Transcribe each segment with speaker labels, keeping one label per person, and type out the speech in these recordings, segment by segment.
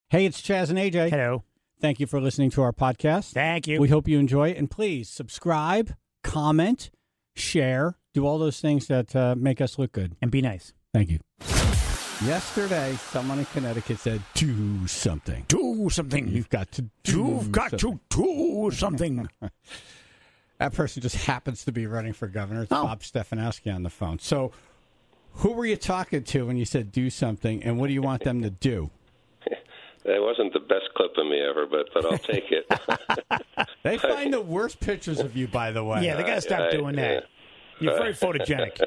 Speaker 1: Hey, it's Chaz and AJ.
Speaker 2: Hello.
Speaker 1: Thank you for listening to our podcast.
Speaker 2: Thank you.
Speaker 1: We hope you enjoy it. And please subscribe, comment, share, do all those things that make us look good.
Speaker 2: And be nice.
Speaker 1: Thank you. Yesterday, someone in Connecticut said, do something.
Speaker 2: Do something.
Speaker 1: You've got to do
Speaker 2: something.
Speaker 1: That person just happens to be running for governor. It's Bob Stefanowski on the phone. So who were you talking to when you said do something, and what do you want them to do?
Speaker 3: It wasn't the best clip of me ever, but I'll take it.
Speaker 1: They find the worst pictures of you, by the way.
Speaker 2: Yeah, they got to stop doing that. You're very photogenic.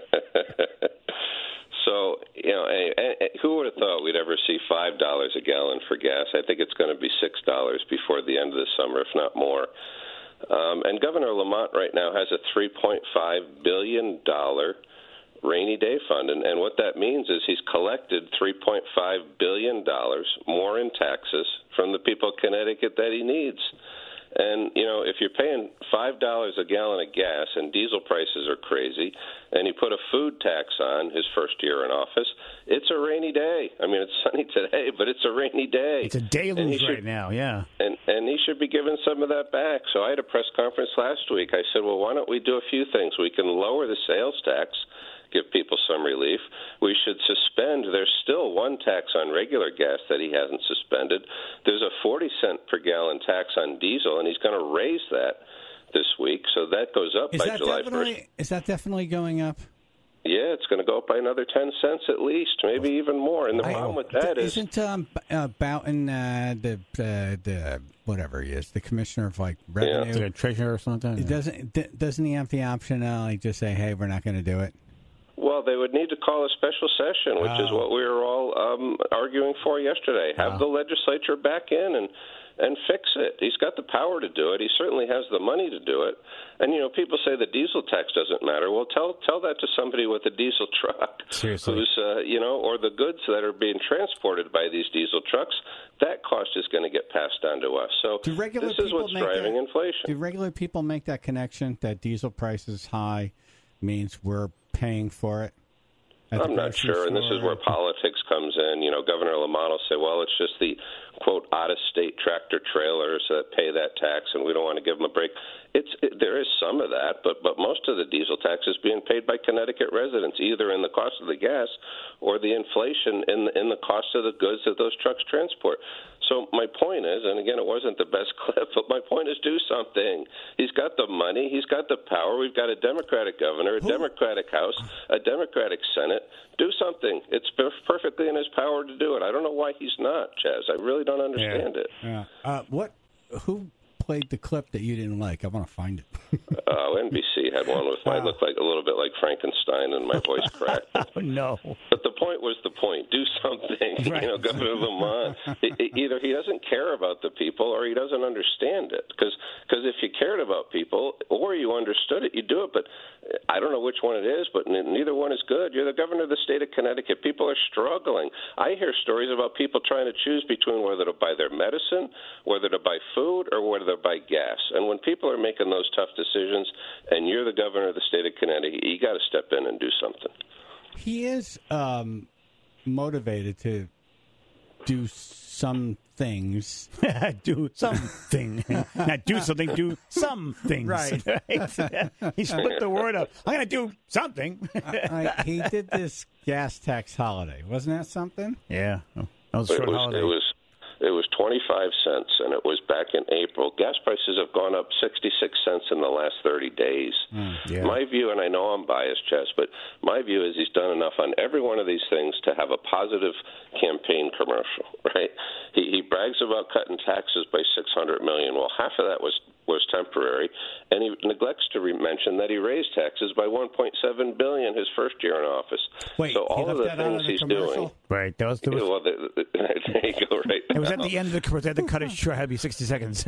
Speaker 3: So, who would have thought we'd ever see $5 a gallon for gas? I think it's going to be $6 before the end of the summer, if not more. And Governor Lamont right now has a $3.5 billion rainy day fund. And what that means is he's collected $3.5 billion more in taxes from the people of Connecticut that he needs. And, if you're paying $5 a gallon of gas and diesel prices are crazy, and you put a food tax on his first year in office, it's a rainy day. I mean, it's sunny today, but it's a rainy day.
Speaker 2: It's a deluge right now, yeah.
Speaker 3: And he should be giving some of that back. So I had a press conference last week. I said, well, why don't we do a few things? We can lower the sales tax, give people some relief. We should suspend. There's still one tax on regular gas that he hasn't suspended. There's a 40-cent per gallon tax on diesel, and he's going to raise that this week. So that goes up by July 1st.
Speaker 1: Is that definitely going up?
Speaker 3: Yeah, it's going to go up by another 10 cents at least, maybe even more. And the problem with that
Speaker 1: isn't Boughton the whatever he is, the commissioner of revenue,
Speaker 2: the treasurer or something?
Speaker 1: Doesn't he have the option to just say, hey, we're not going to do it?
Speaker 3: Well, they would need to call a special session, which is what we were all arguing for yesterday. Have the legislature back in and fix it. He's got the power to do it. He certainly has the money to do it. And, people say the diesel tax doesn't matter. Well, tell that to somebody with a diesel truck.
Speaker 2: Seriously.
Speaker 3: Who's, or the goods that are being transported by these diesel trucks, that cost is going to get passed on to us. So this is what's driving inflation.
Speaker 1: Do regular people make that connection that diesel price is high means we're paying for it?
Speaker 3: I'm not sure, and this is where politics comes in. Governor Lamont will say, well, it's just the, quote, out-of-state tractor trailers that pay that tax, and we don't want to give them a break. There is some of that, but most of the diesel tax is being paid by Connecticut residents, either in the cost of the gas or the inflation in the cost of the goods that those trucks transport. So my point is, and again, it wasn't the best clip, but my point is do something. He's got the money. He's got the power. We've got a Democratic governor, a Democratic House, a Democratic Senate. Do something. It's perfectly in his power to do it. I don't know why he's not, Chaz. I really don't understand it.
Speaker 1: Yeah. Who played the clip that you didn't like? I want to find it.
Speaker 3: NBC had one with I looked like a little bit like Frankenstein and my voice cracked.
Speaker 2: Oh, no.
Speaker 3: But the point was the point. Do something.
Speaker 2: Right.
Speaker 3: Governor Lamont. Either he doesn't care about the people or he doesn't understand it. Because if you cared about people or you understood it, you do it. But I don't know which one it is, but neither one is good. You're the governor of the state of Connecticut. People are struggling. I hear stories about people trying to choose between whether to buy their medicine, whether to buy food, or whether to buy gas. And when people are making those tough decisions and you're the governor of the state of Connecticut, you got to step in and do something.
Speaker 1: He is motivated to do some things.
Speaker 2: Do something. Not do something, do some things.
Speaker 1: Right.
Speaker 2: He split the word up. I'm going to do something.
Speaker 1: He did this gas tax holiday. Wasn't that something?
Speaker 2: Yeah. That was a short holiday.
Speaker 3: It was 25 cents, and it was back in April. Gas prices have gone up 66 cents in the last 30 days.
Speaker 2: Yeah.
Speaker 3: My view, and I know I'm biased, Chess, but my view is he's done enough on every one of these things to have a positive campaign commercial, right? He brags about cutting taxes by $600 million. Well, half of that was temporary, and he neglects to mention that he raised taxes by $1.7 billion his first year in office.
Speaker 1: Wait,
Speaker 3: so all of the things he's doing.
Speaker 2: Right. That was the.
Speaker 3: Well, there you go. Right.
Speaker 2: It was at the end of the commercial. They had to cut it short. It had to be 60 seconds.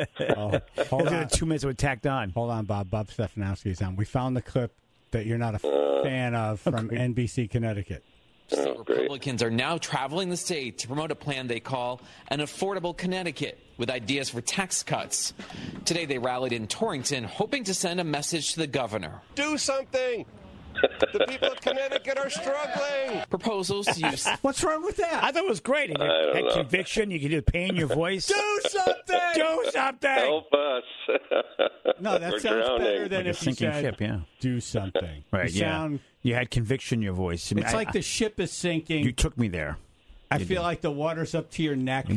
Speaker 2: Hold on. 2 minutes. It would tacked on.
Speaker 1: Hold on, Bob. Bob Stefanowski's on. We found the clip that you're not a fan of from NBC Connecticut.
Speaker 4: State Republicans are now traveling the state to promote a plan they call an Affordable Connecticut with ideas for tax cuts. Today they rallied in Torrington, hoping to send a message to the governor.
Speaker 3: Do something. The people of Connecticut are struggling.
Speaker 4: Proposals to use.
Speaker 1: What's wrong with that?
Speaker 2: I thought it was great. You
Speaker 3: don't
Speaker 2: had
Speaker 3: know.
Speaker 2: conviction. You could do pain in your voice.
Speaker 1: Do something!
Speaker 2: Do something.
Speaker 3: Help us.
Speaker 1: No, that
Speaker 3: We're
Speaker 1: sounds
Speaker 3: drowning.
Speaker 1: better than
Speaker 2: Like a
Speaker 1: if you
Speaker 2: sinking
Speaker 1: said,
Speaker 2: ship, yeah.
Speaker 1: do something.
Speaker 2: Right,
Speaker 1: You
Speaker 2: yeah.
Speaker 1: sound,
Speaker 2: You had conviction in your voice. I mean,
Speaker 1: it's like the ship is sinking.
Speaker 2: You took me there.
Speaker 1: I feel like the water's up to your neck.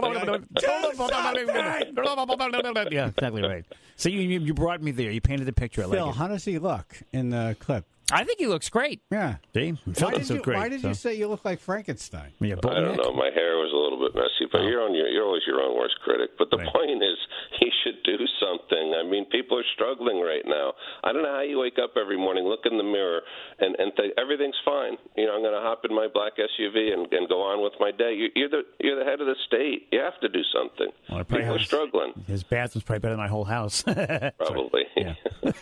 Speaker 2: Yeah, exactly right. So you brought me there. You painted the picture. I
Speaker 1: Phil,
Speaker 2: like it.
Speaker 1: how does he look in the clip?
Speaker 2: I think he looks great.
Speaker 1: Yeah.
Speaker 2: See? Phil looks so great.
Speaker 1: Why did you say you look like Frankenstein?
Speaker 2: Yeah,
Speaker 3: I don't know. My hair was a little bit messy, but you're always your own worst critic. But the point is, he should do something. I mean, people are struggling right now. I don't know how you wake up every morning, look in the mirror, and think everything's fine. You know, I'm going to hop in my black SUV and go on with my day. You're the head of the state. You have to do something.
Speaker 2: Well,
Speaker 3: people are struggling.
Speaker 2: His bathroom's probably better than my whole house.
Speaker 3: Probably.
Speaker 2: Yeah.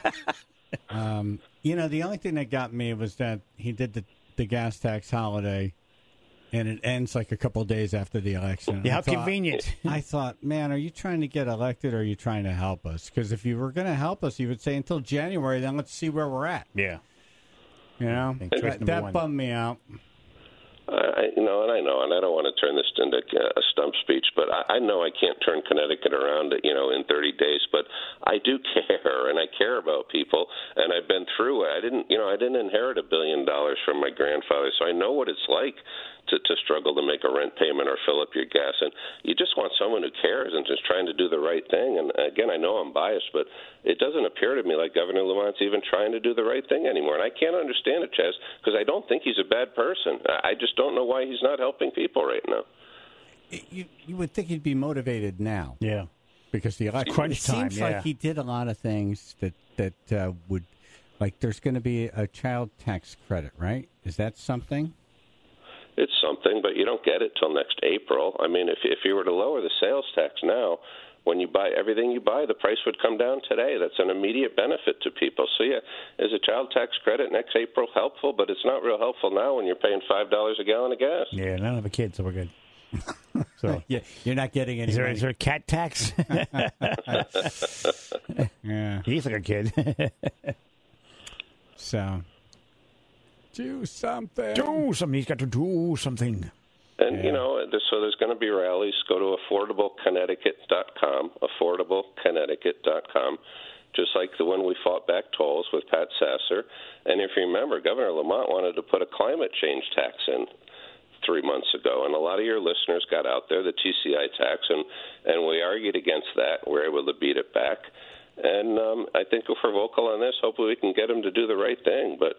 Speaker 1: You know, the only thing that got me was that he did the gas tax holiday, and it ends like a couple of days after the election.
Speaker 2: Yeah, how convenient.
Speaker 1: I thought, man, are you trying to get elected or are you trying to help us? Because if you were going to help us, you would say until January, then let's see where we're at.
Speaker 2: Yeah.
Speaker 1: You know, that bummed me out.
Speaker 3: And I know, and I don't want to turn this into a stump speech, but I know I can't turn Connecticut around, in 30 days. But I do care, and I care about people, and I've been through it. I didn't inherit $1 billion from my grandfather, so I know what it's like to struggle to make a rent payment or fill up your gas. And you just want someone who cares and just trying to do the right thing. And again, I know I'm biased, but it doesn't appear to me like Governor Lamont's even trying to do the right thing anymore. And I can't understand it, Chaz, because I don't think he's a bad person. I just don't know why he's not helping people right now.
Speaker 1: You would think he'd be motivated now.
Speaker 2: Yeah.
Speaker 1: Because the election.
Speaker 2: Crunch time,
Speaker 1: It seems
Speaker 2: yeah.
Speaker 1: like he did a lot of things that would, like there's going to be a child tax credit, right? Is that something?
Speaker 3: It's something, but you don't get it till next April. I mean, if you were to lower the sales tax now, when you buy everything you buy, the price would come down today. That's an immediate benefit to people. So, yeah, is a child tax credit next April helpful? But it's not real helpful now when you're paying $5 a gallon of gas.
Speaker 2: Yeah, and I don't have a kid, so we're good. So
Speaker 1: Yeah, you're not getting any.
Speaker 2: is there a cat tax?
Speaker 1: Yeah.
Speaker 2: He's like a kid.
Speaker 1: So do something.
Speaker 2: Do something. He's got to do something.
Speaker 3: And, so there's going to be rallies. Go to affordableconnecticut.com, affordableconnecticut.com, just like the one we fought back tolls with Pat Sasser. And if you remember, Governor Lamont wanted to put a climate change tax in 3 months ago, and a lot of your listeners got out there, the TCI tax, and we argued against that. We're able to beat it back. And I think if we're vocal on this, hopefully we can get them to do the right thing. But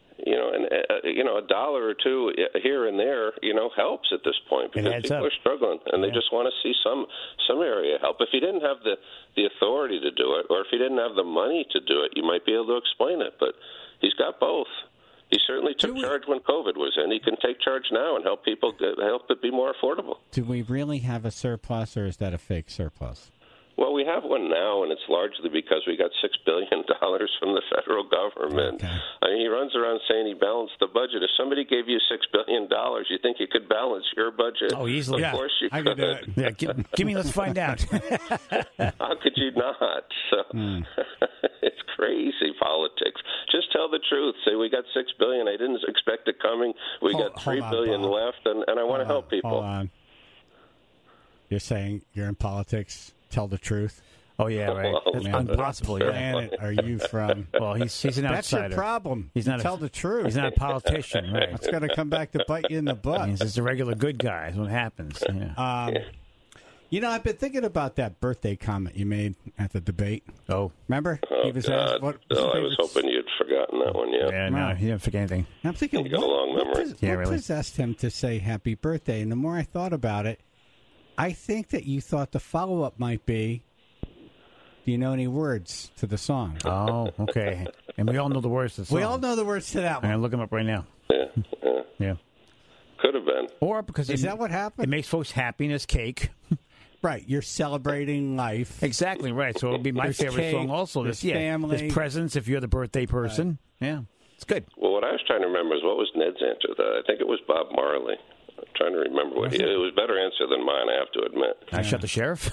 Speaker 3: a dollar or two here and there, helps at this point because people are struggling and they just want to see some area help. If he didn't have the authority to do it, or if he didn't have the money to do it, you might be able to explain it. But he's got both. He certainly took charge when COVID was in. He can take charge now and help people help it be more affordable.
Speaker 1: Do we really have a surplus, or is that a fake surplus?
Speaker 3: Well, we have one now, and it's largely because we got $6 billion from the federal government.
Speaker 1: Okay.
Speaker 3: I mean, he runs around saying he balanced the budget. If somebody gave you $6 billion, you think you could balance your budget?
Speaker 2: Oh, easily.
Speaker 3: Of course you
Speaker 1: I
Speaker 3: could.
Speaker 1: could do it.
Speaker 2: Yeah, give me. Let's find out.
Speaker 3: How could you not? So it's crazy politics. Just tell the truth. Say we got $6 billion. I didn't expect it coming. We got $3 billion left, and I want to help people.
Speaker 1: Hold on. You're saying you're in politics. Tell the truth.
Speaker 2: Oh yeah, right. That's impossible.
Speaker 1: What
Speaker 2: Yeah.
Speaker 1: planet are you from?
Speaker 2: Well, he's an
Speaker 1: That's
Speaker 2: outsider.
Speaker 1: your problem.
Speaker 2: He's not
Speaker 1: tell the truth.
Speaker 2: He's not a politician, right?
Speaker 1: It's going to come back to bite you in the butt.
Speaker 2: He's just a regular good guy. That's what happens. Yeah.
Speaker 1: I've been thinking about that birthday comment you made at the debate.
Speaker 2: Oh,
Speaker 1: remember?
Speaker 3: Oh,
Speaker 1: He was
Speaker 3: God.
Speaker 1: asked what
Speaker 3: I was hoping you'd forgotten that one,
Speaker 2: yeah. No, he didn't forget anything.
Speaker 1: I'm thinking,
Speaker 3: You got a long memory.
Speaker 1: what possessed him to say happy birthday? And the more I thought about it, I think that you thought the follow-up might be, do you know any words to the song?
Speaker 2: Oh, okay. And we all know the words to the song.
Speaker 1: We all know the words to that
Speaker 2: I'm
Speaker 1: one.
Speaker 2: going to look them up right now. Yeah.
Speaker 3: Could have been.
Speaker 2: Or because
Speaker 1: Is that what happened?
Speaker 2: It makes folks happy in this cake.
Speaker 1: Right, you're celebrating life.
Speaker 2: Exactly right. So it would be my
Speaker 1: There's
Speaker 2: favorite
Speaker 1: cake,
Speaker 2: song also.
Speaker 1: there's
Speaker 2: This,
Speaker 1: family.
Speaker 2: There's presents if you're the birthday person. Right. Yeah. It's good.
Speaker 3: Well, what I was trying to remember is what was Ned's answer to that. I think it was Bob Marley. I'm trying to remember what it was. A better answer than mine, I have to admit.
Speaker 2: I shot the sheriff.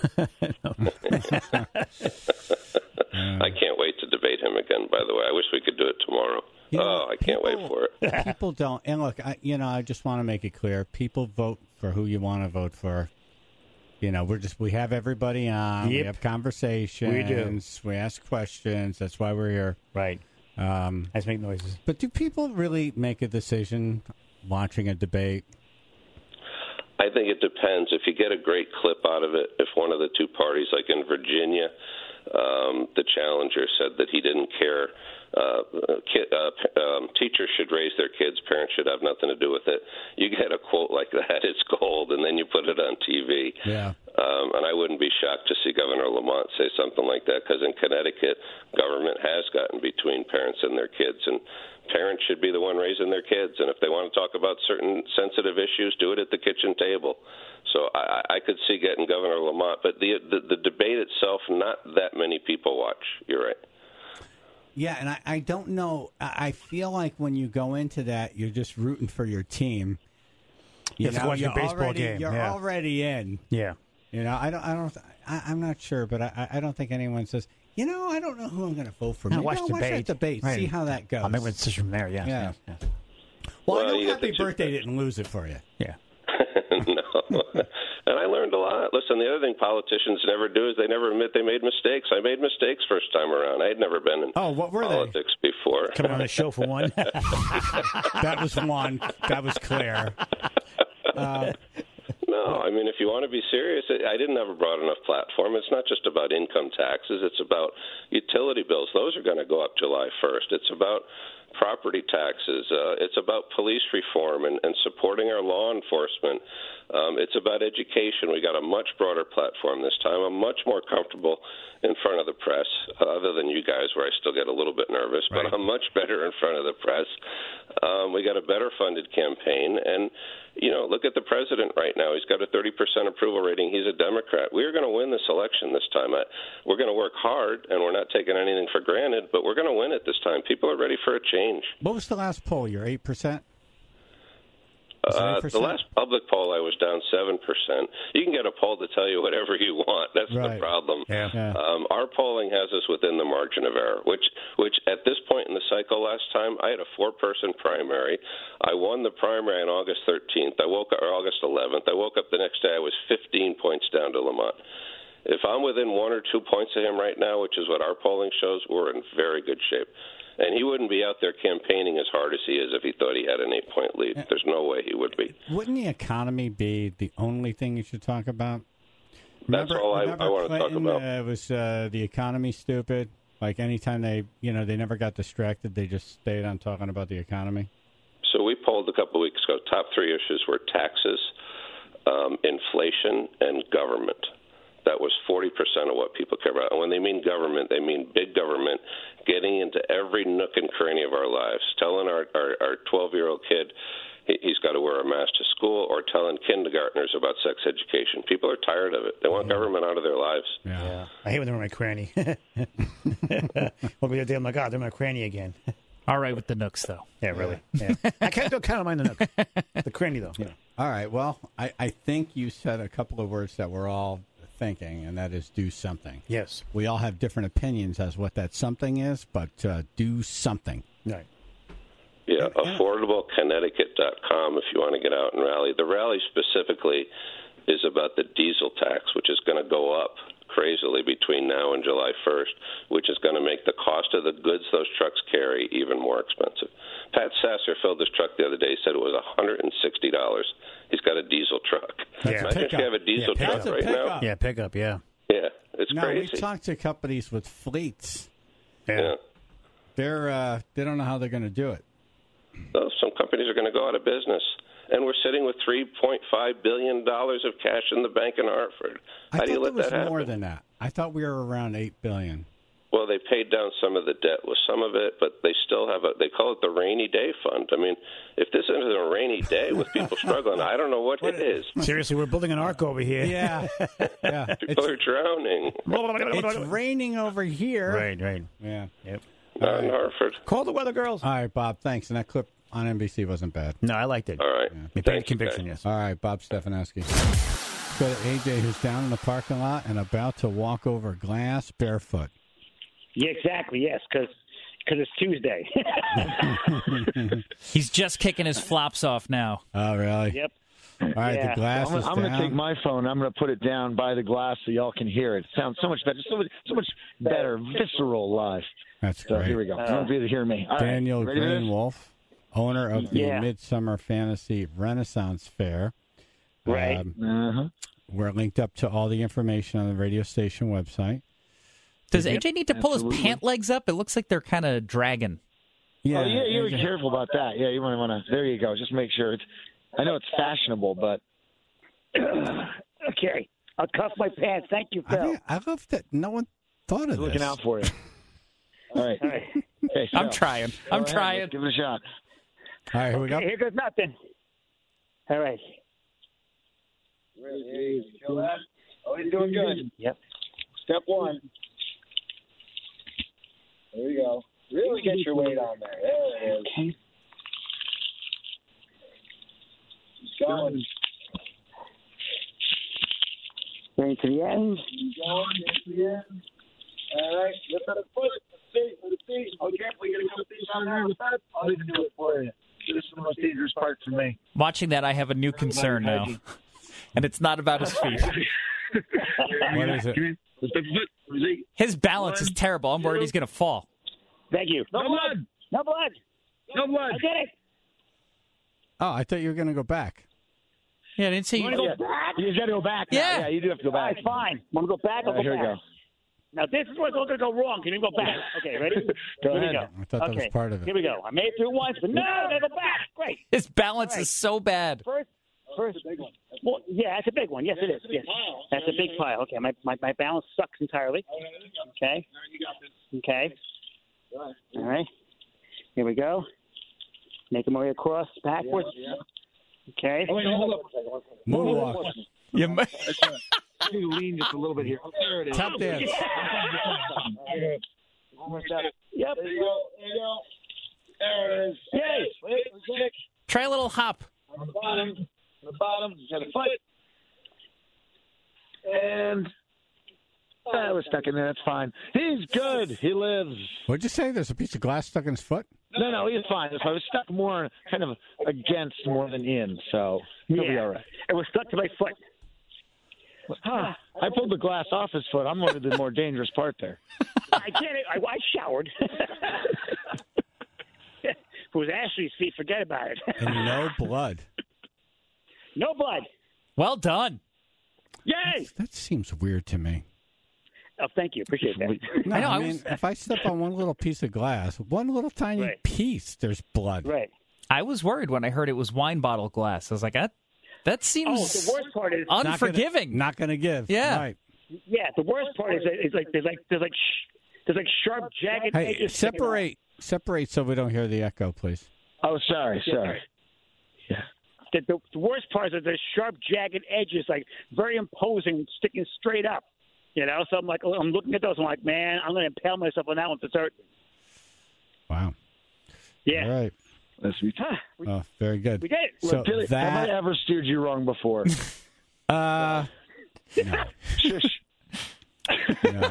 Speaker 3: I can't wait to debate him again, by the way. I wish we could do it tomorrow. I can't wait for it.
Speaker 1: People don't. And look, I just want to make it clear. People vote for who you want to vote for. We have everybody on.
Speaker 2: Yep.
Speaker 1: We have conversations.
Speaker 2: We do.
Speaker 1: We ask questions. That's why we're here.
Speaker 2: Right. Let's make noises.
Speaker 1: But do people really make a decision watching a debate?
Speaker 3: I think it depends. If you get a great clip out of it, if one of the two parties, like in Virginia, the challenger said that he didn't care. Teachers should raise their kids. Parents should have nothing to do with it. You get a quote like that, it's gold, and then you put it on TV.
Speaker 1: Yeah.
Speaker 3: And I wouldn't be shocked to see Governor Lamont say something like that, because in Connecticut, government has gotten between parents and their kids, and parents should be the one raising their kids. And if they want to talk about certain sensitive issues, do it at the kitchen table. So I could see getting Governor Lamont, but the debate itself, not that many people watch. You're right.
Speaker 1: Yeah, and I don't know. I feel like when you go into that, you're just rooting for your team.
Speaker 2: You're watching a baseball game.
Speaker 1: You're already in.
Speaker 2: Yeah.
Speaker 1: I'm not sure, but I don't think anyone says, I don't know who I'm going to vote for.
Speaker 2: Watch
Speaker 1: that debate.
Speaker 2: Right.
Speaker 1: See how that goes.
Speaker 2: I'll make my decision from there, yeah.
Speaker 1: Well, I know Happy Birthday didn't lose it for you.
Speaker 2: Yeah.
Speaker 3: No. And I learned a lot. Listen, the other thing politicians never do is they never admit they made mistakes. I made mistakes first time around. I had never been in
Speaker 1: what were
Speaker 3: politics before.
Speaker 2: Coming on the show for one.
Speaker 1: That was one. That was clear.
Speaker 3: No, I mean, if you want to be serious, I didn't have a broad enough platform. It's not just about income taxes. It's about utility bills. Those are going to go up July 1st. It's about property taxes. It's about police reform and supporting our law enforcement. It's about education. We got a much broader platform this time. I'm much more comfortable in front of the press, other than you guys, where I still get a little bit nervous, but I'm much better in front of the press. We got a better funded campaign, and look at the president right now. He's got a 30% approval rating. He's a Democrat. We're going to win this election this time. We're going to work hard, and we're not taking anything for granted, but we're going to win it this time. People are ready for a change.
Speaker 1: What was the last poll? You're 8%?
Speaker 3: The last public poll, I was down 7%. You can get a poll to tell you whatever you want. That's the problem.
Speaker 2: Yeah.
Speaker 3: Our polling has us within the margin of error, which at this point in the cycle last time, I had a 4-person primary. I won the primary on August 13th. August 11th. I woke up the next day, I was 15 points down to Lamont. If I'm within 1 or 2 points of him right now, which is what our polling shows, we're in very good shape. And he wouldn't be out there campaigning as hard as he is if he thought he had an 8-point lead. There's no way he would be.
Speaker 1: Wouldn't the economy be the only thing you should talk about?
Speaker 3: That's all I want to talk about.
Speaker 1: Was the economy stupid? Like anytime they never got distracted, they just stayed on talking about the economy?
Speaker 3: So we polled a couple of weeks ago. Top 3 issues were taxes, inflation, and government. That was 40% of what people care about. And when they mean government, they mean big government getting into every nook and cranny of our lives, telling our 12-year-old kid he's got to wear a mask to school, or telling kindergartners about sex education. People are tired of it. They want government out of their lives.
Speaker 2: Yeah. I hate when they're in my cranny. What we do, I'm like, they're in my cranny again.
Speaker 5: All right with the nooks, though.
Speaker 2: Yeah, really. Yeah. I can't do kind of mind the nook. The cranny, though. Yeah.
Speaker 1: All right. Well, I think you said a couple of words that we're all thinking, and that is do something.
Speaker 2: Yes.
Speaker 1: We all have different opinions as what that something is, but do something.
Speaker 2: Right.
Speaker 3: Yeah, affordableconnecticut.com if you want to get out and rally. The rally specifically is about the diesel tax, which is going to go up crazily between now and July 1st, which is going to make the cost of the goods those trucks carry even more expensive. Pat Sasser filled his truck the other day. He said it was $160. He's got a diesel truck.
Speaker 2: Yeah.
Speaker 3: Imagine if you have a diesel truck right now.
Speaker 2: Yeah, pickup, yeah.
Speaker 3: Yeah, it's crazy.
Speaker 1: We talked to companies with fleets.
Speaker 2: Yeah.
Speaker 1: They don't know how they're going to do it.
Speaker 3: So some companies are going to go out of business. And we're sitting with $3.5 billion of cash in the bank in Hartford. How do you let that happen?
Speaker 1: I thought it was more than that. I thought we were around $8 billion.
Speaker 3: Well, they paid down some of the debt with some of it, but they still have they call it the rainy day fund. I mean, if this isn't a rainy day with people struggling, I don't know what it is.
Speaker 2: Seriously, we're building an ark over here.
Speaker 1: Yeah.
Speaker 3: People are drowning.
Speaker 1: It's raining over here.
Speaker 2: Right.
Speaker 1: Yeah.
Speaker 2: Yep.
Speaker 3: Not in Hartford.
Speaker 2: Call the weather girls.
Speaker 1: All right, Bob, thanks. And that clip on NBC wasn't bad.
Speaker 2: No, I liked it.
Speaker 3: All right.
Speaker 2: Conviction, yes.
Speaker 1: All right, Bob Stefanowski. Go to AJ, who's down in the parking lot and about to walk over glass barefoot.
Speaker 6: Yeah, exactly, yes, because because it's Tuesday.
Speaker 5: He's just kicking his flops off now.
Speaker 1: Oh, really?
Speaker 6: Yep.
Speaker 1: All right,
Speaker 6: Yeah.
Speaker 1: the glass is
Speaker 7: I'm going to
Speaker 1: down.
Speaker 7: take my phone. I'm going to put it down by the glass so y'all can hear it. It sounds so much better, so much better, visceral live.
Speaker 1: That's
Speaker 7: So
Speaker 1: great.
Speaker 7: here we go. You won't be able to hear me. All right.
Speaker 1: Daniel
Speaker 7: Ready for this?
Speaker 1: Greenwolf, owner of the
Speaker 6: Yeah.
Speaker 1: Midsummer Fantasy Renaissance Fair.
Speaker 6: Right.
Speaker 1: We're linked up to all the information on the radio station website.
Speaker 5: Does AJ need to pull
Speaker 7: Absolutely.
Speaker 5: his pant legs up? It looks like they're kind of dragging.
Speaker 1: Yeah,
Speaker 7: Oh, yeah, you be careful about that. Yeah, you might want to. There you go. Just make sure it's. I know it's fashionable, but
Speaker 6: Okay. I'll cuff my pants. Thank you, Phil.
Speaker 1: I love that no one thought of
Speaker 7: looking
Speaker 1: this.
Speaker 7: out for you. All right.
Speaker 6: All right.
Speaker 7: Okay,
Speaker 5: I'm
Speaker 7: so,
Speaker 5: trying.
Speaker 7: go
Speaker 5: I'm
Speaker 7: ahead,
Speaker 5: trying.
Speaker 7: let's give it a shot.
Speaker 1: All right, here we go.
Speaker 6: Okay, here goes nothing. All right.
Speaker 7: Oh, he's doing good.
Speaker 6: Yep.
Speaker 7: Step one. There you go. Really get your weight on there. There it is.
Speaker 6: Okay.
Speaker 7: Keep going.
Speaker 6: Right to the end.
Speaker 7: Keep going. Get to the end. All right. Lift up the foot. Let's see. Oh, careful. You're going to come things down there with that? I'll even do it for you. This is the most dangerous part for me.
Speaker 5: Watching that, I have a new concern now. And it's not about his feet.
Speaker 1: What is it?
Speaker 7: Lift up the foot.
Speaker 5: His balance is terrible. I'm worried he's going to fall.
Speaker 6: Thank you.
Speaker 7: No blood.
Speaker 6: No blood.
Speaker 7: No blood.
Speaker 6: I did it.
Speaker 1: Oh, I thought you were going to go back.
Speaker 5: Yeah, I didn't see
Speaker 6: You want to
Speaker 5: you.
Speaker 6: go back?
Speaker 7: You got to go back now.
Speaker 5: Yeah.
Speaker 7: Yeah, you do have to go
Speaker 6: All
Speaker 7: back.
Speaker 6: right, fine. Want to go back? I'll
Speaker 7: All right,
Speaker 6: go
Speaker 7: here we
Speaker 6: back.
Speaker 7: go.
Speaker 6: Now, this is what's going to go wrong. Can you go back? Okay, ready?
Speaker 7: Go
Speaker 6: Here
Speaker 7: ahead.
Speaker 6: we go.
Speaker 1: I thought that was
Speaker 6: Okay,
Speaker 1: part of it.
Speaker 6: Here we go. I made it through once, but no, I got to go back. Great.
Speaker 5: His balance is so bad.
Speaker 6: First. Well, yeah, that's a big one. Yes, it is. Yes, that's a big pile. Okay, my balance sucks entirely. Okay. Okay. All right. Here we go. Make my way across backwards. Okay.
Speaker 7: Oh, wait, hold up a second.
Speaker 1: Moonwalk.
Speaker 5: You might-
Speaker 7: I need to lean just a little bit here. Oh, there it is.
Speaker 1: Tap dance.
Speaker 6: Yep.
Speaker 7: There you go. There you go. There it is.
Speaker 6: Yay.
Speaker 7: Wait,
Speaker 5: Try a little hop.
Speaker 7: on the bottom. On the bottom. You got a foot. And that was stuck in there. That's fine. He's good. He lives.
Speaker 1: What'd you say? There's a piece of glass stuck in his foot?
Speaker 7: No, he's fine. I was stuck more kind of against more than in, so he'll be all right.
Speaker 6: It was stuck to my foot.
Speaker 7: Huh. I pulled the glass off his foot. I'm one of the more dangerous part there.
Speaker 6: I can't. I showered. If it was Ashley's feet, forget about it.
Speaker 1: And no blood.
Speaker 6: No blood.
Speaker 5: Well done.
Speaker 6: Yay!
Speaker 1: That seems weird to me.
Speaker 6: Oh, thank you. Appreciate that.
Speaker 1: No,
Speaker 5: I know,
Speaker 1: I
Speaker 5: I
Speaker 1: mean,
Speaker 5: was-
Speaker 1: if I step on one little piece of glass, one little tiny
Speaker 6: Right.
Speaker 1: piece, there's blood.
Speaker 6: Right.
Speaker 5: I was worried when I heard it was wine bottle glass. I was like, that
Speaker 6: Oh,
Speaker 5: seems
Speaker 6: the worst part is,
Speaker 5: unforgiving.
Speaker 1: Not going to give.
Speaker 5: Yeah.
Speaker 1: Right.
Speaker 6: yeah, the worst part is that it's like there's sharp, jagged
Speaker 1: Hey,
Speaker 6: edges. sticking out.
Speaker 1: separate so we don't hear the echo, please.
Speaker 7: Oh, sorry. Yeah.
Speaker 6: The worst part is that there's sharp, jagged edges, like very imposing, sticking straight up. You know, so I'm looking at those. I'm like, man, I'm going to impale myself on that one for certain.
Speaker 1: Wow.
Speaker 6: Yeah.
Speaker 1: All right.
Speaker 7: That's sweet.
Speaker 1: Oh, very good.
Speaker 6: We did it.
Speaker 1: So
Speaker 7: Billy, have I ever steered you wrong before?
Speaker 1: no.
Speaker 7: Shush.
Speaker 1: No.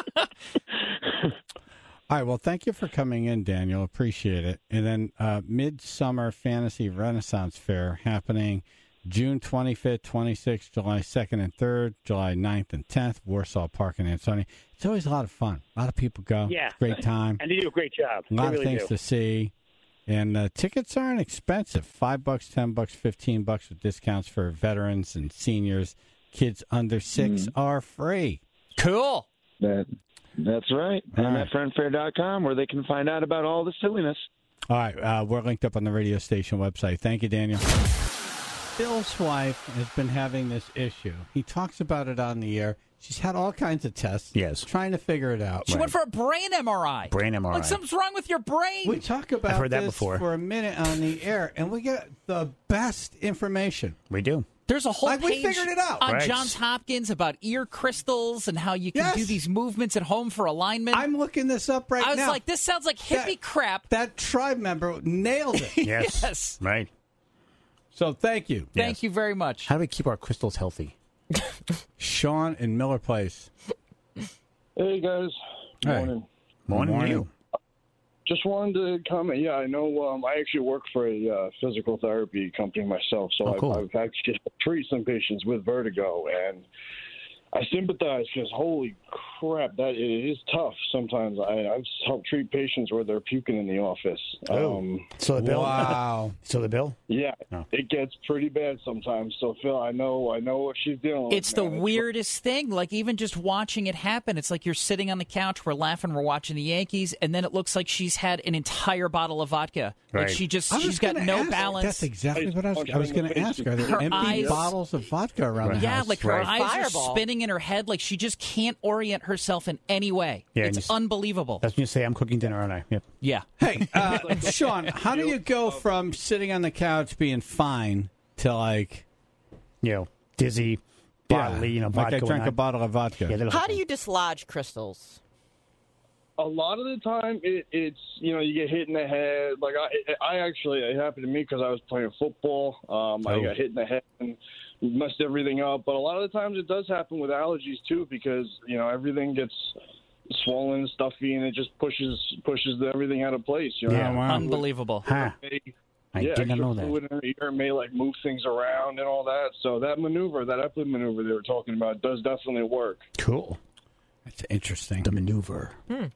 Speaker 1: All right. Well, thank you for coming in, Daniel. Appreciate it. And then Midsummer Fantasy Renaissance Fair happening June 25th, 26th, July 2nd and 3rd, July 9th and 10th, Warsaw Park in Ansonia. It's always a lot of fun. A lot of people go.
Speaker 6: Yeah.
Speaker 1: Great time.
Speaker 6: And they do a great job.
Speaker 1: A lot
Speaker 6: They
Speaker 1: of
Speaker 6: really
Speaker 1: things
Speaker 6: do.
Speaker 1: to see. And tickets aren't expensive. $5, $10, $15 with discounts for veterans and seniors. Kids under 6 are free.
Speaker 5: Cool.
Speaker 7: That's right.
Speaker 1: All
Speaker 7: And
Speaker 1: right.
Speaker 7: at friendfair.com where they can find out about all the silliness.
Speaker 1: All right. We're linked up on the radio station website. Thank you, Daniel. Bill's wife has been having this issue. He talks about it on the air. She's had all kinds of tests.
Speaker 2: Yes.
Speaker 1: Trying to figure it out.
Speaker 5: She went for a brain MRI.
Speaker 2: Brain MRI.
Speaker 5: Like something's wrong with your brain.
Speaker 1: We talk about
Speaker 2: I've heard that
Speaker 1: this
Speaker 2: before.
Speaker 1: for a minute on the air, and we get the best information.
Speaker 2: We do.
Speaker 5: There's a whole
Speaker 1: Like, we
Speaker 5: page
Speaker 1: figured it out.
Speaker 5: on
Speaker 2: Right.
Speaker 5: Johns Hopkins about ear crystals and how you can
Speaker 1: Yes.
Speaker 5: do these movements at home for alignment.
Speaker 1: I'm looking this up right
Speaker 5: I was
Speaker 1: now.
Speaker 5: like, this sounds like hippie crap.
Speaker 1: That tribe member nailed it.
Speaker 2: Yes.
Speaker 5: Yes.
Speaker 2: Right.
Speaker 1: So thank you.
Speaker 5: Thank you very much.
Speaker 2: How do we keep our crystals healthy?
Speaker 1: Sean in Miller Place.
Speaker 7: Hey, guys.
Speaker 1: Hey.
Speaker 7: Morning.
Speaker 2: Morning to you.
Speaker 8: Just wanted to comment. Yeah, I know. I actually work for a physical therapy company myself, so
Speaker 2: cool.
Speaker 8: I've actually treated some patients with vertigo, and I sympathize because holy crap, that it is tough sometimes. I've helped treat patients where they're puking in the office.
Speaker 2: So the bill?
Speaker 1: Wow.
Speaker 2: So the bill?
Speaker 8: Yeah, It gets pretty bad sometimes. So Phil, I know what she's dealing with.
Speaker 5: It's the weirdest thing. Like even just watching it happen, it's like you're sitting on the couch, we're laughing, we're watching the Yankees, and then it looks like she's had an entire bottle of vodka.
Speaker 2: Right.
Speaker 5: Like she's got no balance.
Speaker 1: That's exactly what I was going to ask. Are there empty bottles of vodka around the house?
Speaker 5: Yeah, like her eyes
Speaker 9: Fireball.
Speaker 5: are spinning in her head, like she just can't orient herself in any way.
Speaker 2: Yeah,
Speaker 5: it's unbelievable.
Speaker 2: That's when you say, I'm cooking dinner, aren't I? Yep.
Speaker 5: Yeah.
Speaker 1: Hey, Sean, how do you go from sitting on the couch being fine to like,
Speaker 2: dizzy, bodily,
Speaker 1: like
Speaker 2: vodka.
Speaker 1: I drank a bottle of vodka?
Speaker 2: Yeah,
Speaker 9: How do you dislodge crystals?
Speaker 8: A lot of the time, it's you get hit in the head. Like it happened to me because I was playing football. I got hit in the head and messed everything up. But a lot of the times, it does happen with allergies too, because everything gets swollen and stuffy, and it just pushes everything out of place.
Speaker 1: Wow.
Speaker 5: Unbelievable.
Speaker 2: Huh. I didn't know that.
Speaker 8: Fluid in your ear may move things around and all that. So that Epley maneuver they were talking about does definitely work.
Speaker 2: Cool.
Speaker 1: That's interesting.
Speaker 2: The maneuver.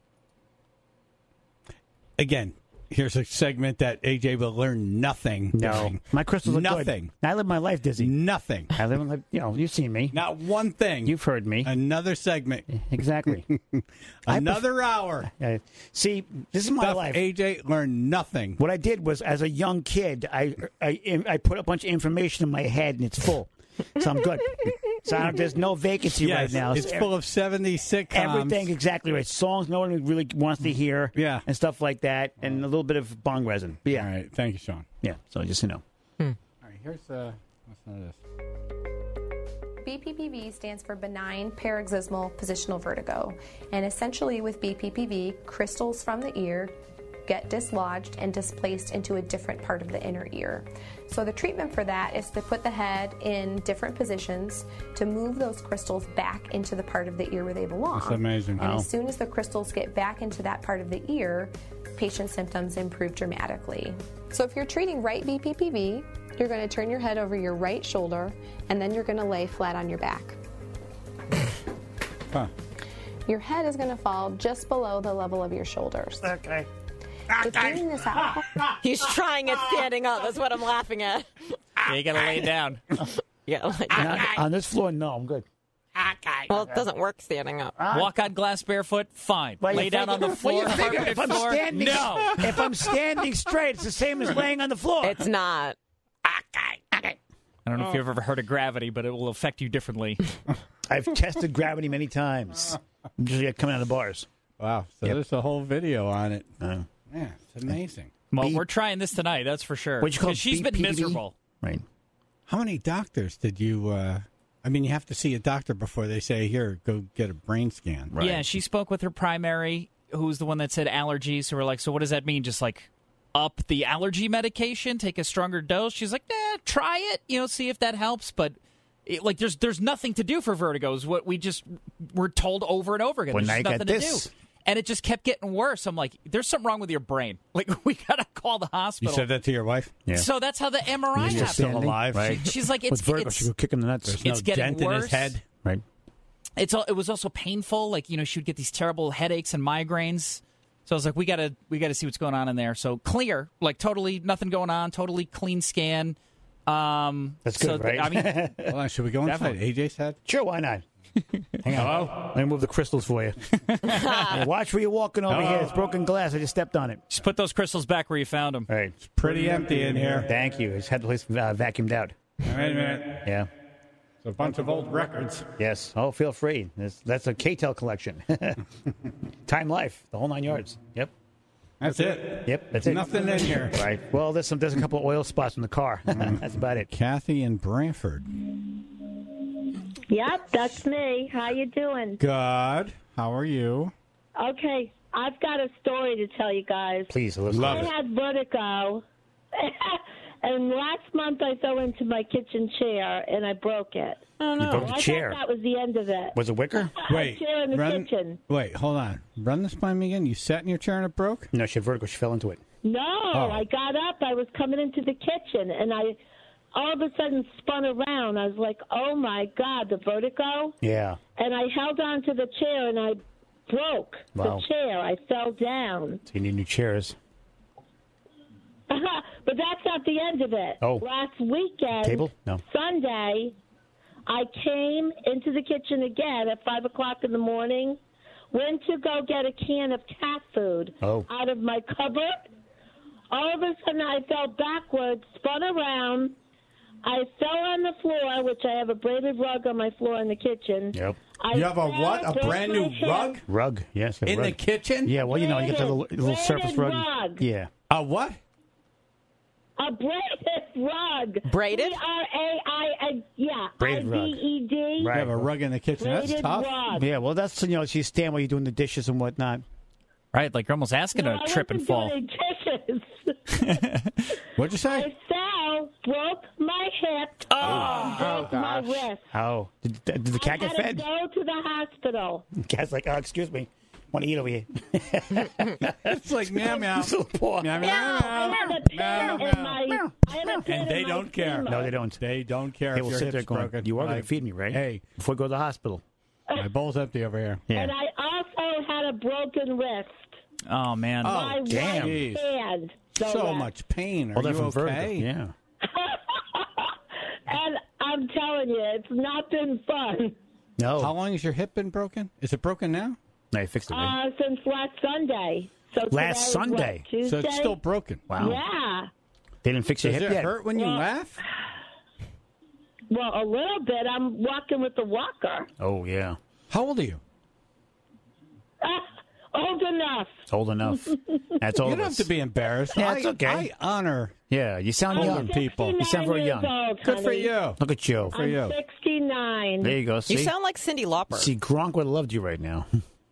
Speaker 1: Again, here's a segment that AJ will learn nothing.
Speaker 2: No. My crystals look
Speaker 1: nothing.
Speaker 2: Good. I live my life, Dizzy.
Speaker 1: Nothing.
Speaker 2: I live my life, you've seen me.
Speaker 1: Not one thing.
Speaker 2: You've heard me.
Speaker 1: Another segment.
Speaker 2: Exactly.
Speaker 1: Another hour.
Speaker 2: See, this is my life.
Speaker 1: AJ learned nothing.
Speaker 2: What I did was, as a young kid, I put a bunch of information in my head, and it's full. So I'm good. So there's no vacancy right now.
Speaker 1: It's full of 70s sitcoms.
Speaker 2: Everything exactly right. Songs no one really wants to hear.
Speaker 1: Yeah.
Speaker 2: And stuff like that. And a little bit of bong resin. But yeah.
Speaker 1: All right. Thank you, Sean.
Speaker 2: Yeah. So just All
Speaker 1: right. Here's what's this?
Speaker 10: BPPV stands for benign paroxysmal positional vertigo. And essentially with BPPV, crystals from the ear get dislodged and displaced into a different part of the inner ear. So the treatment for that is to put the head in different positions to move those crystals back into the part of the ear where they belong.
Speaker 1: That's amazing.
Speaker 10: And as soon as the crystals get back into that part of the ear, patient symptoms improve dramatically. So if you're treating right BPPV, you're going to turn your head over your right shoulder, and then you're going to lay flat on your back. Your head is going to fall just below the level of your shoulders.
Speaker 2: Okay.
Speaker 10: Doing this out.
Speaker 9: He's trying it standing up. That's what I'm laughing at.
Speaker 5: Yeah, you got to lay down.
Speaker 2: On this floor, no, I'm good.
Speaker 9: Well, it doesn't work standing up.
Speaker 5: Walk on glass barefoot, fine. Lay down on the floor.
Speaker 2: If I'm standing,
Speaker 5: no.
Speaker 2: If I'm standing straight, it's the same as laying on the floor.
Speaker 9: It's not.
Speaker 5: I don't know if you've ever heard of gravity, but it will affect you differently.
Speaker 2: I've tested gravity many times. Usually coming out of the bars.
Speaker 1: Wow. So there's a whole video on it. Yeah, it's amazing.
Speaker 5: Well, we're trying this tonight, that's for sure.
Speaker 2: What'd you call it?
Speaker 5: She's been miserable.
Speaker 2: Right.
Speaker 1: How many doctors did you... you have to see a doctor before they say, here, go get a brain scan.
Speaker 5: Right. Yeah, she spoke with her primary, who's the one that said allergies. So we're like, so what does that mean? Just like up the allergy medication, take a stronger dose? She's like, try it, see if that helps. But there's nothing to do for vertigo is what we're told over and over again.
Speaker 2: Well,
Speaker 5: there's nothing to do. And it just kept getting worse. I'm like, there's something wrong with your brain. Like, we got to call the hospital.
Speaker 1: You said that to your wife?
Speaker 5: Yeah. So that's how the MRI happened.
Speaker 1: Still alive?
Speaker 2: Right.
Speaker 5: She's like,
Speaker 2: With vertigo, she would kick him in the nuts.
Speaker 1: There's no
Speaker 5: getting
Speaker 1: dent
Speaker 5: worse.
Speaker 1: in his head.
Speaker 2: Right.
Speaker 5: It was also painful. Like, she would get these terrible headaches and migraines. So I was like, we gotta see what's going on in there. So clear, like totally nothing going on, totally clean scan.
Speaker 2: That's good, right?
Speaker 1: Hold on, should we go inside AJ's head?
Speaker 2: Sure, why not? Hang on. Let me move the crystals for you. Watch where you're walking over here. It's broken glass. I just stepped on it.
Speaker 5: Just put those crystals back where you found them.
Speaker 2: Right.
Speaker 1: It's pretty empty in here.
Speaker 2: Thank you. I just had the place vacuumed out.
Speaker 1: Wait a minute.
Speaker 2: Yeah.
Speaker 1: It's a bunch of old records.
Speaker 2: Yes. Oh, feel free. That's a K-Tel collection. Time Life, the whole 9 yards. Yep.
Speaker 1: That's it.
Speaker 2: Yep, that's it.
Speaker 1: Nothing in here.
Speaker 2: Right. Well, there's a couple of oil spots in the car. That's about it.
Speaker 1: Kathy in Brantford.
Speaker 11: Yep, that's me. How you doing?
Speaker 1: Good. How are you?
Speaker 11: Okay, I've got a story to tell you guys.
Speaker 2: Please,
Speaker 1: love
Speaker 11: I
Speaker 1: it.
Speaker 11: had vertigo, And last month I fell into my kitchen chair and I broke it.
Speaker 2: Oh, no. You broke the chair?
Speaker 11: I thought that was the end of it.
Speaker 2: Was it wicker?
Speaker 11: A chair in the kitchen.
Speaker 1: Wait, hold on. Run this by me again. You sat in your chair and it broke?
Speaker 2: No, she had vertigo. She fell into it.
Speaker 11: No, I got up. I was coming into the kitchen, and I all of a sudden spun around. I was like, oh, my God, the vertigo?
Speaker 2: Yeah.
Speaker 11: And I held on to the chair, and I broke the chair. I fell down.
Speaker 2: So you need new chairs.
Speaker 11: But that's not the end of it.
Speaker 2: Oh.
Speaker 11: Last weekend, Sunday, I came into the kitchen again at 5 o'clock in the morning, went to go get a can of cat food out of my cupboard. All of a sudden, I fell backwards, spun around. I fell on the floor, which I have a braided rug on my floor in the kitchen.
Speaker 2: Yep.
Speaker 1: You have a what? A brand new rug?
Speaker 2: Rug, yes.
Speaker 1: In the kitchen?
Speaker 2: Yeah, well, you know, you get the little surface rug. Yeah.
Speaker 1: A what?
Speaker 11: A braided rug.
Speaker 9: Braided?
Speaker 11: B-R-A-I, yeah.
Speaker 2: Braided rug.
Speaker 11: I-D-E-D.
Speaker 1: You have a rug in the kitchen. That's
Speaker 11: Braided
Speaker 1: tough.
Speaker 11: rug.
Speaker 2: Yeah, well, that's, you know, you stand while you're doing the dishes and whatnot.
Speaker 5: Right, like you're almost asking to trip and fall.
Speaker 1: What'd you say?
Speaker 11: I fell, broke my hip, broke my wrist.
Speaker 2: Oh. Did the cat get
Speaker 11: I had
Speaker 2: fed?
Speaker 11: to go to the hospital.
Speaker 2: The cat's like, oh, excuse me. Want to eat over here.
Speaker 1: It's like meow meow.
Speaker 2: Meow
Speaker 1: meow meow.
Speaker 11: And
Speaker 1: they don't care.
Speaker 2: No, they don't.
Speaker 1: They don't care
Speaker 2: They
Speaker 1: if
Speaker 2: will
Speaker 1: your
Speaker 2: sit there
Speaker 1: hip's
Speaker 2: going,
Speaker 1: broken.
Speaker 2: you are going
Speaker 1: Like,
Speaker 2: to feed me, right?
Speaker 1: Hey.
Speaker 2: Before we go to the hospital.
Speaker 1: My bowl's empty over here.
Speaker 2: Yeah.
Speaker 11: And I also had a broken wrist.
Speaker 5: Oh, man.
Speaker 11: My
Speaker 2: damn.
Speaker 11: right hand.
Speaker 1: So much pain. Are
Speaker 2: Well, they're
Speaker 1: you
Speaker 2: from
Speaker 1: okay?
Speaker 2: vertigo. Yeah.
Speaker 11: And I'm telling you, it's not been fun.
Speaker 2: No.
Speaker 1: How long has your hip been broken? Is it broken now?
Speaker 2: No, you fixed it, right?
Speaker 11: Since last Sunday. So
Speaker 2: Last
Speaker 11: today,
Speaker 2: Sunday?
Speaker 11: What, Tuesday?
Speaker 1: So it's still broken.
Speaker 2: Wow.
Speaker 11: Yeah.
Speaker 2: They didn't fix your
Speaker 1: Does
Speaker 2: hip
Speaker 1: it
Speaker 2: yet?
Speaker 1: hurt when you laugh?
Speaker 11: Well, a little bit. I'm walking with the walker.
Speaker 2: Oh, yeah.
Speaker 1: How old are you?
Speaker 11: Old enough.
Speaker 2: Old enough. That's all
Speaker 1: You
Speaker 2: of
Speaker 1: don't have
Speaker 2: us.
Speaker 1: to be embarrassed.
Speaker 2: Yeah, it's okay.
Speaker 1: I honor
Speaker 2: Yeah, you sound
Speaker 1: older
Speaker 2: young.
Speaker 1: people.
Speaker 2: You sound very young.
Speaker 11: Old,
Speaker 1: Good for
Speaker 11: honey.
Speaker 1: you.
Speaker 2: Look at you.
Speaker 1: For you.
Speaker 11: I'm 69.
Speaker 2: There you go. See?
Speaker 9: You sound like Cyndi Lauper.
Speaker 2: See, Gronk would have loved you right now.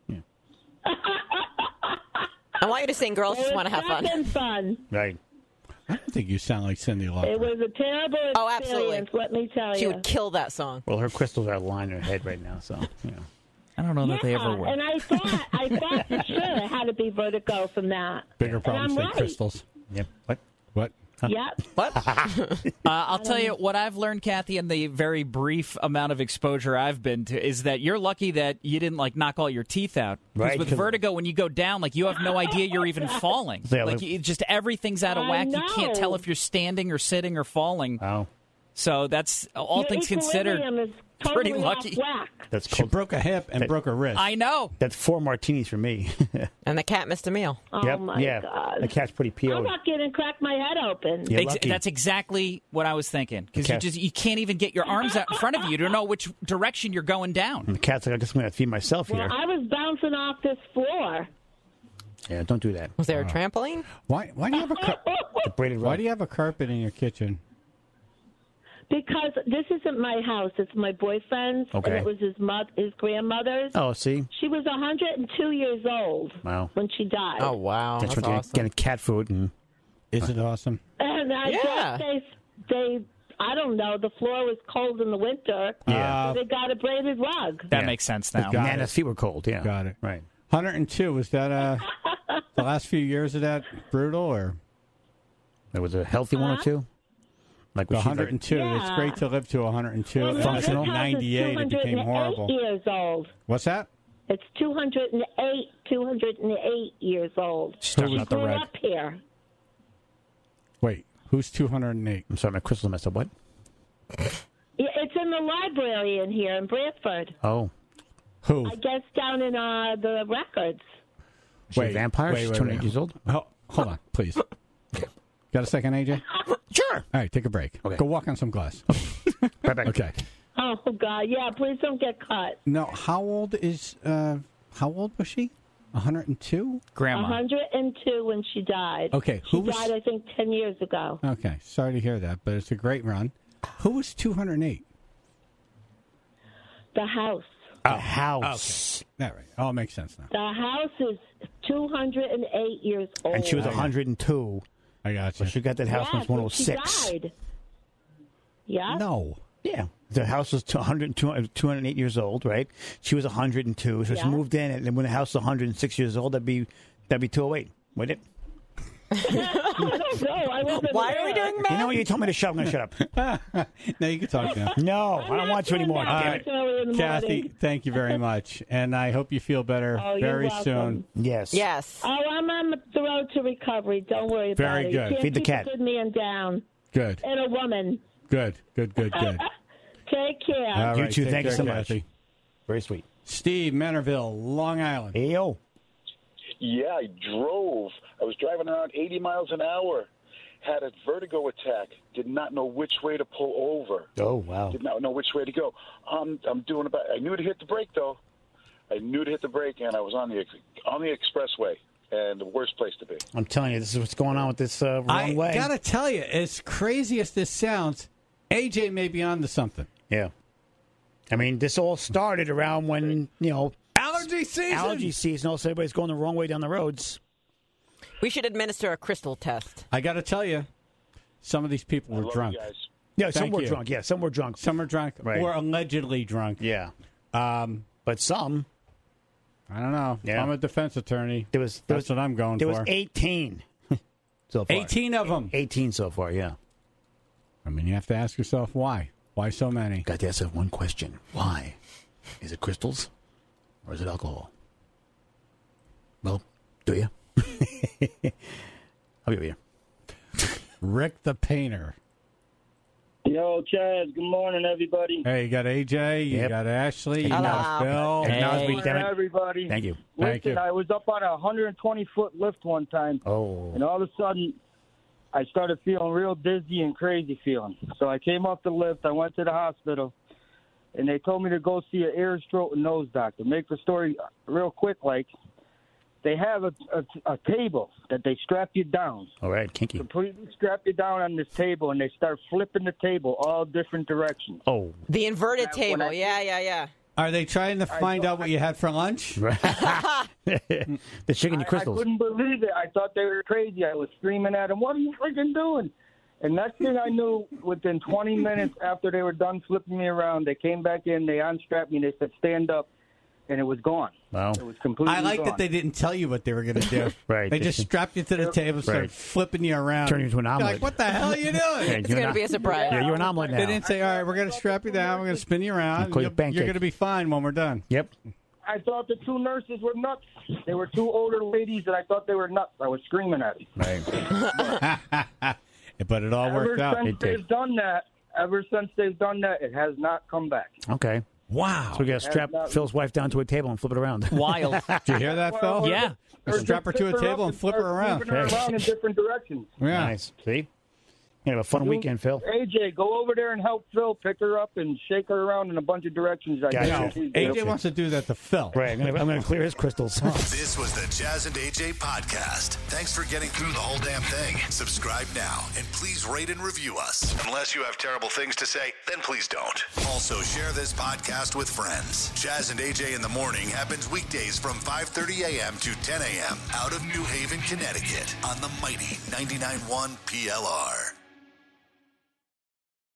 Speaker 9: I want you to sing Girls Just Want to Have
Speaker 11: It's not
Speaker 9: Fun.
Speaker 11: been fun.
Speaker 2: Right.
Speaker 1: I don't think you sound like Cyndi Lauper.
Speaker 11: It was a terrible experience,
Speaker 9: Oh, absolutely.
Speaker 11: let me tell you.
Speaker 9: She would kill that song.
Speaker 2: Well, her crystals are lying in her head right now, so, you know.
Speaker 5: I don't know that they ever were.
Speaker 11: And I thought for sure it had to be vertigo from that.
Speaker 1: Bigger problems
Speaker 11: And I'm
Speaker 1: than
Speaker 11: right.
Speaker 1: crystals.
Speaker 2: Yep. What?
Speaker 1: What?
Speaker 11: Yep.
Speaker 5: What? I'll tell you what I've learned, Kathy, in the very brief amount of exposure I've been to, is that you're lucky that you didn't like knock all your teeth out. Because
Speaker 2: Right,
Speaker 5: with
Speaker 2: 'cause-
Speaker 5: vertigo, when you go down, like you have no idea you're even falling.
Speaker 2: Yeah,
Speaker 5: like
Speaker 2: like-
Speaker 5: you, just everything's out of
Speaker 11: I
Speaker 5: whack. You can't
Speaker 11: know.
Speaker 5: tell if you're standing or sitting or falling.
Speaker 2: Oh.
Speaker 5: So that's all
Speaker 11: Your
Speaker 5: things considered.
Speaker 11: equilibrium is
Speaker 5: pretty
Speaker 11: totally
Speaker 5: lucky.
Speaker 11: off whack.
Speaker 2: That's
Speaker 1: She
Speaker 2: called,
Speaker 1: broke a hip and broke a wrist.
Speaker 5: I know.
Speaker 2: that's 4 martinis for me.
Speaker 9: And the cat missed a meal.
Speaker 11: Oh,
Speaker 2: Yep.
Speaker 11: my
Speaker 2: Yeah.
Speaker 11: God.
Speaker 2: The cat's pretty
Speaker 11: I'm
Speaker 2: PO'd.
Speaker 11: not getting crack my head open.
Speaker 2: You're lucky.
Speaker 5: That's exactly what I was thinking. Because
Speaker 2: Okay.
Speaker 5: you can't even get your arms out in front of you to know which direction you're going down.
Speaker 2: And the cat's like, I guess I'm going to feed myself
Speaker 11: Well,
Speaker 2: here.
Speaker 11: I was bouncing off this floor.
Speaker 2: Yeah, don't do that.
Speaker 9: Was there a trampoline?
Speaker 1: Why do you have a
Speaker 2: The braided
Speaker 1: Why
Speaker 2: rug.
Speaker 1: do you have a carpet in your kitchen?
Speaker 11: Because this isn't my house; it's my boyfriend's,
Speaker 2: Okay.
Speaker 11: and it was his grandmother's.
Speaker 2: Oh, see?
Speaker 11: She was 102 years old
Speaker 2: Wow.
Speaker 11: when she died.
Speaker 9: Oh, wow.
Speaker 2: That's
Speaker 9: That's
Speaker 2: what
Speaker 9: awesome.
Speaker 2: getting cat food and
Speaker 1: Is it awesome?
Speaker 11: And I
Speaker 9: Yeah.
Speaker 11: guess they, I don't know, the floor was cold in the winter.
Speaker 2: Yeah.
Speaker 11: So they got a braided rug.
Speaker 5: That
Speaker 2: Yeah.
Speaker 5: makes sense now.
Speaker 1: Got
Speaker 2: Nana's feet were cold. Yeah.
Speaker 1: Got it.
Speaker 2: Right.
Speaker 1: 102. Was that the last few years of that brutal or
Speaker 2: There was a healthy one or two. Like
Speaker 1: the
Speaker 2: was she
Speaker 1: 102?
Speaker 11: Yeah.
Speaker 1: It's great to live to 102.
Speaker 11: Well,
Speaker 1: And
Speaker 11: this
Speaker 1: at
Speaker 2: functional.
Speaker 11: house is
Speaker 1: 98, it became
Speaker 11: 208
Speaker 1: horrible.
Speaker 11: years old.
Speaker 1: What's that?
Speaker 11: It's 208 years old.
Speaker 5: Talking about the
Speaker 11: Grew
Speaker 5: red.
Speaker 11: up here.
Speaker 1: Wait, who's 208?
Speaker 2: I'm sorry, my crystal messed up. What?
Speaker 11: Yeah, it's in the library in here in Bradford.
Speaker 2: Oh.
Speaker 1: Who?
Speaker 11: I guess down in the records.
Speaker 2: Is she a vampire?
Speaker 1: wait,
Speaker 2: She's
Speaker 1: wait,
Speaker 2: 28
Speaker 1: wait.
Speaker 2: years old?
Speaker 1: Hold on, please. Got a second, AJ?
Speaker 2: Sure.
Speaker 1: All right, take a break.
Speaker 2: Okay.
Speaker 1: Go walk on some glass.
Speaker 2: Right back.
Speaker 1: Okay.
Speaker 11: Oh God, yeah! Please don't get cut.
Speaker 1: No, how old was she? 102?
Speaker 5: Grandma.
Speaker 11: 102 when she died.
Speaker 1: Okay,
Speaker 11: She
Speaker 1: who was-
Speaker 11: died, I think, 10 years ago.
Speaker 1: Okay, sorry to hear that, but it's a great run. Who was 208?
Speaker 11: The house.
Speaker 2: The house.
Speaker 1: All right, all makes sense now.
Speaker 11: The house is 208 years old.
Speaker 2: And she was 102.
Speaker 1: I got you.
Speaker 2: She got that house when she was 106.
Speaker 11: She died. Yeah?
Speaker 1: No.
Speaker 2: Yeah. The house was 208 years old, right? She was 102. So she moved in, and when the house was 106 years old, that'd be 208, wouldn't it?
Speaker 11: I don't know. I wasn't
Speaker 9: Why
Speaker 11: there.
Speaker 9: are we doing that?
Speaker 2: You know when you told me to shut up, I'm going to shut up.
Speaker 1: No, you can talk now.
Speaker 2: No, I don't want to anymore. Damn it.
Speaker 1: Kathy, thank you very much. And I hope you feel better very soon.
Speaker 2: Yes.
Speaker 9: Yes.
Speaker 11: Oh, I'm on the road to recovery. Don't worry about
Speaker 1: Very
Speaker 11: it.
Speaker 1: good.
Speaker 11: You can't
Speaker 2: Feed the
Speaker 11: keep
Speaker 2: cat.
Speaker 11: a good man down.
Speaker 1: Good.
Speaker 11: And a woman.
Speaker 1: Good.
Speaker 11: Take care.
Speaker 1: All
Speaker 2: You
Speaker 1: right,
Speaker 2: too.
Speaker 1: take
Speaker 2: Thank you
Speaker 1: care,
Speaker 2: so much.
Speaker 1: Kathy.
Speaker 2: Very sweet.
Speaker 1: Steve, Manorville, Long Island.
Speaker 2: Hey, yo.
Speaker 12: Yeah, I drove. I was driving around 80 miles an hour. Had a vertigo attack. Did not know which way to pull over.
Speaker 2: Oh, wow.
Speaker 12: Did not know which way to go. I'm doing about. I knew to hit the brake though. I knew to hit the brake, and I was on the expressway, and the worst place to be.
Speaker 2: I'm telling you, this is what's going on with this wrong way.
Speaker 1: I got to tell you, as crazy as this sounds, AJ may be onto something.
Speaker 2: Yeah. I mean, this all started around when,
Speaker 1: allergy season.
Speaker 2: Also, everybody's going the wrong way down the roads.
Speaker 9: We should administer a crystal test.
Speaker 1: I got to tell you, some of these people were drunk.
Speaker 2: Yeah, some
Speaker 1: Thank
Speaker 2: were
Speaker 1: you.
Speaker 2: drunk. Yeah, some were drunk.
Speaker 1: Some were drunk,
Speaker 2: Right.
Speaker 1: or allegedly drunk.
Speaker 2: Yeah. But some.
Speaker 1: I don't know.
Speaker 2: Yeah.
Speaker 1: I'm a defense attorney. That's what I'm going
Speaker 2: there
Speaker 1: for.
Speaker 2: was 18 so far.
Speaker 1: 18 of them.
Speaker 2: 18 so far, yeah.
Speaker 1: I mean, you have to ask yourself why. Why so many?
Speaker 2: Got to ask that one question. Why? Is it crystals or is it alcohol? Well, do you? I'll be over here.
Speaker 1: Rick the Painter.
Speaker 13: Yo, Chaz, good morning, everybody.
Speaker 1: Hey, you got AJ, you got Ashley, you got Phil.
Speaker 13: Good morning, everybody.
Speaker 2: Thank you.
Speaker 13: Listen, I was up on a 120-foot lift one time, and all of a sudden, I started feeling real dizzy and crazy feeling. So I came off the lift, I went to the hospital, and they told me to go see an ear, throat, and nose doctor. Make the story real quick, they have a table that they strap you down.
Speaker 2: All right, kinky.
Speaker 13: Completely strap you down on this table, and they start flipping the table all different directions.
Speaker 2: Oh.
Speaker 9: The inverted table. Yeah.
Speaker 1: Are they trying to find out what you had for lunch?
Speaker 2: The chicken
Speaker 13: I couldn't believe it. I thought they were crazy. I was screaming at them, "What are you freaking doing?" And next thing I knew, within 20 minutes after they were done flipping me around, they came back in, they unstrapped me, they said, "Stand up," and it was gone.
Speaker 2: Wow.
Speaker 13: It was completely
Speaker 1: I like
Speaker 13: gone.
Speaker 1: that they didn't tell you what they were going to do.
Speaker 2: Right.
Speaker 1: They just strapped you to the table, started
Speaker 2: Right.
Speaker 1: flipping you around.
Speaker 2: Turn you into an
Speaker 1: You're
Speaker 2: omelet.
Speaker 1: like, what the hell are you doing?
Speaker 9: It's going to be a surprise.
Speaker 2: Yeah, you're an omelet now.
Speaker 1: They didn't say, all right, we're going to strap you down, we're going to spin you around.
Speaker 2: Call you
Speaker 1: You're
Speaker 2: pancake.
Speaker 1: going to be fine when we're done.
Speaker 2: Yep.
Speaker 13: I thought the two nurses were nuts. They were two older ladies, and I thought they were nuts. I was screaming at them.
Speaker 2: Right.
Speaker 1: But it all worked out.
Speaker 13: Ever since they've done that, it has not come back.
Speaker 2: Okay.
Speaker 1: Wow.
Speaker 2: So we got to strap Phil's wife down to a table and flip it around.
Speaker 5: Wild.
Speaker 1: Did you hear that, Phil?
Speaker 13: Well,
Speaker 5: Yeah.
Speaker 13: or
Speaker 1: Strap her
Speaker 13: just
Speaker 1: to a
Speaker 13: pick
Speaker 1: table
Speaker 13: up
Speaker 1: and flip her around.
Speaker 13: Flipping her around in different directions.
Speaker 1: Yeah.
Speaker 2: Nice. See? You have a fun weekend, Phil.
Speaker 13: AJ, go over there and help Phil pick her up and shake her around in a bunch of directions. I
Speaker 2: Gotcha.
Speaker 13: guess.
Speaker 1: AJ wants to do that to Phil.
Speaker 2: Right. I'm going to clear his crystals.
Speaker 14: This was the Jazz and AJ podcast. Thanks for getting through the whole damn thing. Subscribe now and please rate and review us. Unless you have terrible things to say, then please don't. Also, share this podcast with friends. Jazz and AJ in the morning happens weekdays from 5:30 a.m. to 10 a.m. out of New Haven, Connecticut on the mighty 99.1 PLR.